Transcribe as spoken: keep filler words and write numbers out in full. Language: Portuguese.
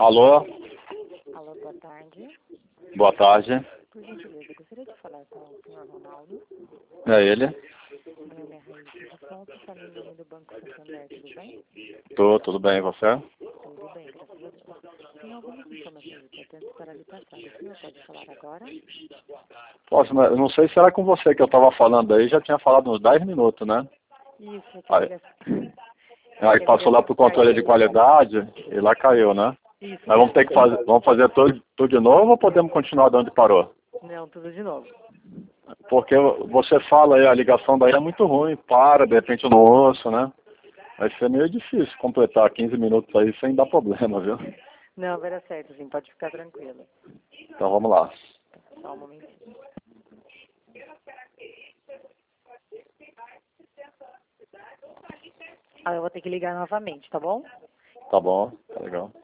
Alô? Alô, boa tarde. Boa tarde. Por gentileza, gostaria de falar com o senhor Ronaldo. É ele? Meu nome é Raíssa de Fonte, falando em nome do Banco Santander, tudo bem? Tô, tudo bem, e você? Tudo bem, graças a Deus. Tenho algumas informações importantes para lhe passar. O senhor pode falar agora? Poxa, mas eu não sei se era com você que eu tava falando aí, já tinha falado uns dez minutos, né? Isso, é que a Aí, ligação... aí que a passou lá ligação pro controle de caiu. qualidade e lá caiu, né? Isso Mas vamos ter que mesmo. fazer, vamos fazer tudo, tudo de novo ou podemos continuar de onde parou? Não, tudo de novo. Porque você fala aí, a ligação daí é muito ruim, para, de repente eu não ouço, né? Vai ser meio difícil completar quinze minutos aí sem dar problema, viu? Não, vai dar certo, sim, pode ficar tranquilo. Então vamos lá. Só um momentinho. Ah, eu vou ter que ligar novamente, tá bom? Tá bom, tá legal.